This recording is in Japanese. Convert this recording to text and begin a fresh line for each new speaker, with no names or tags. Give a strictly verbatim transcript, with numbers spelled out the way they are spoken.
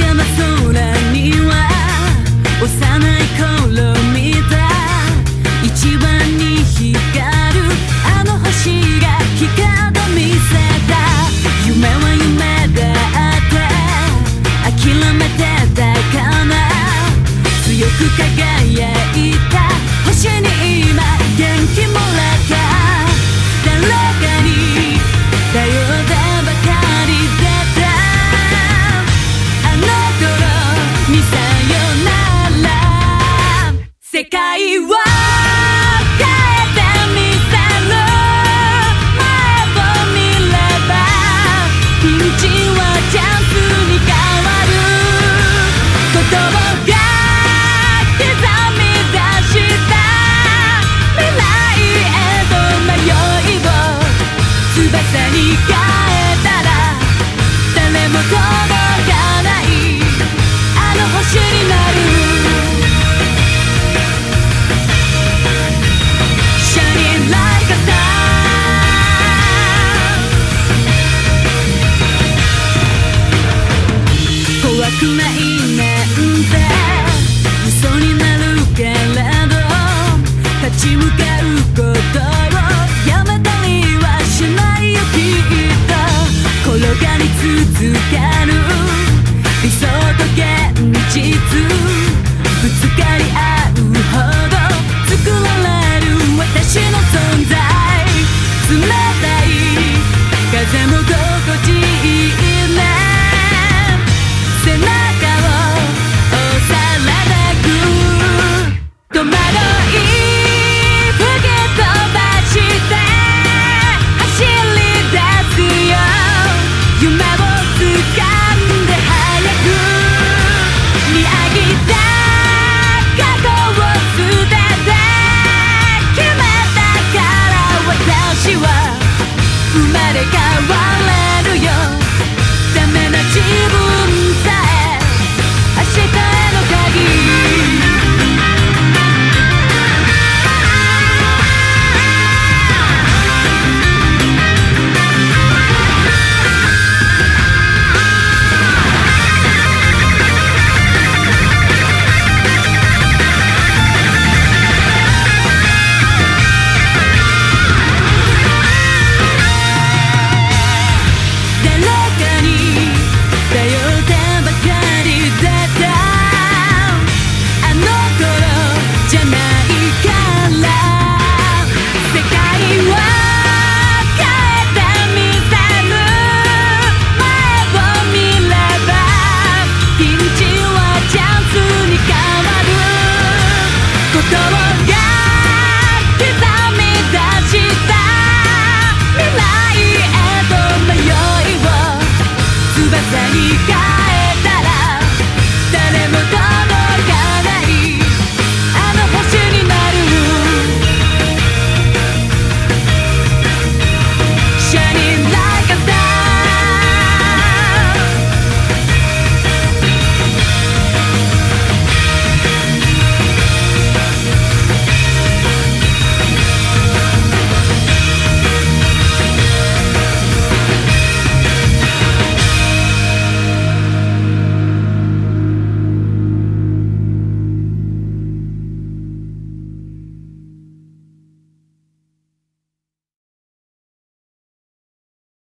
山空には幼い頃見た一番に光るあの星が光を見せた。夢は夢だって諦めてたかな。強く輝いた星に今元気もらった。誰かに頼ってばかりだったあの頃にさよなら。世界は変えてみせる。前を見ればピンチはチャンスに変わる。言葉が刻み出した未来への迷いを翼に変えたら誰も届かないあの星になる。Shining like a star 怖くないなんて嘘になるけれど立ち向かうことをやめたりはしないよきっと。転がり続ける